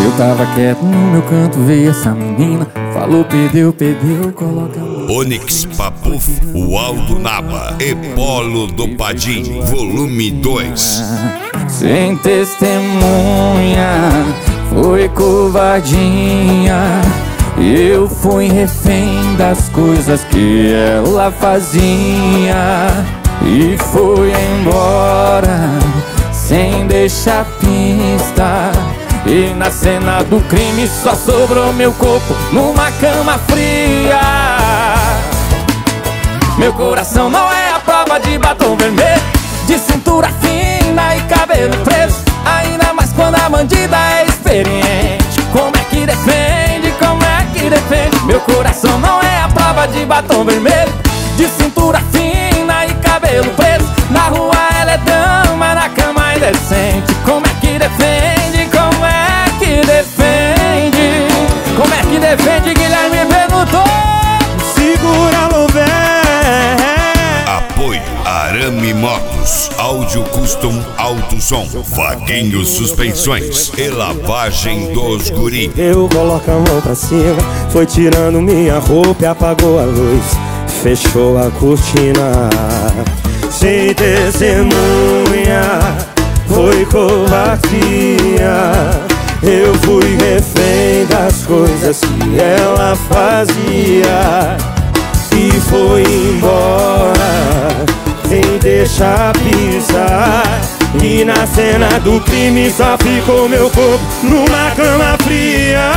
Eu tava quieto no meu canto, veio essa menina, falou, perdeu, coloca a... Onyx Papuf, o Aldo Naba e Polo do Padim, volume 2. Sem testemunha, foi covardia. Eu fui refém das coisas que ela fazia e foi embora sem deixar pista. E na cena do crime só sobrou meu corpo numa cama fria. Meu coração não é a prova de batom vermelho, de cintura fina e cabelo preso, ainda mais quando a bandida é experiente. Como é que defende, como é que defende? Meu coração não é a prova de batom vermelho, de cintura fina e cabelo preso. Na rua ela é dama, na cama é indecente. Como é que defende, como é que defende? Como é que defende, Guilherme perguntou. Segura, Louvé. Apoio Arame Motos, Áudio Custom Alto Som, Vaguinho Suspensões e Lavagem dos Guri. Eu coloco a mão pra cima, foi tirando minha roupa e apagou a luz, fechou a cortina. Sem testemunha, foi covardia. Eu fui refém das coisas que ela fazia e foi embora sem deixar pisar. E na cena do crime só ficou meu corpo numa cama fria.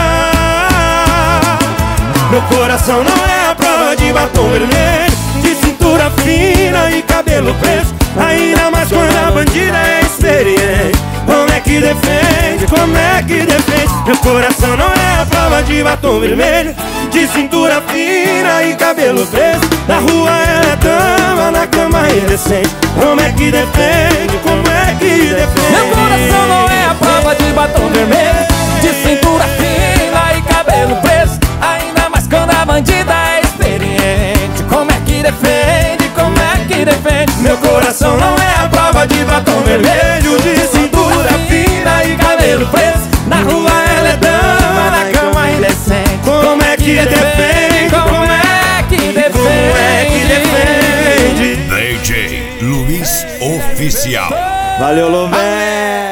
Meu coração não é a prova de batom vermelho, de cintura fina e cabelo preso, ainda mais quando a bandida é experiente. Como é que defende, como é que defende? Meu coração não é a prova de batom vermelho, de cintura fina e cabelo preso. Na rua ela é dama, na cama é indecente. Como é que defende, como é que defende? Meu coração não é a prova de batom vermelho, de cintura fina e cabelo preso, ainda mais quando a bandida é experiente. Como é que defende, como é que defende? Meu coração não é a prova de batom vermelho, de cintura fina e cabelo preso. Na rua ela é dama, na cama indecente. Como é que defende, como é que defende? como é que defende? DJ Luiz Oficial. Valeu, Louvé.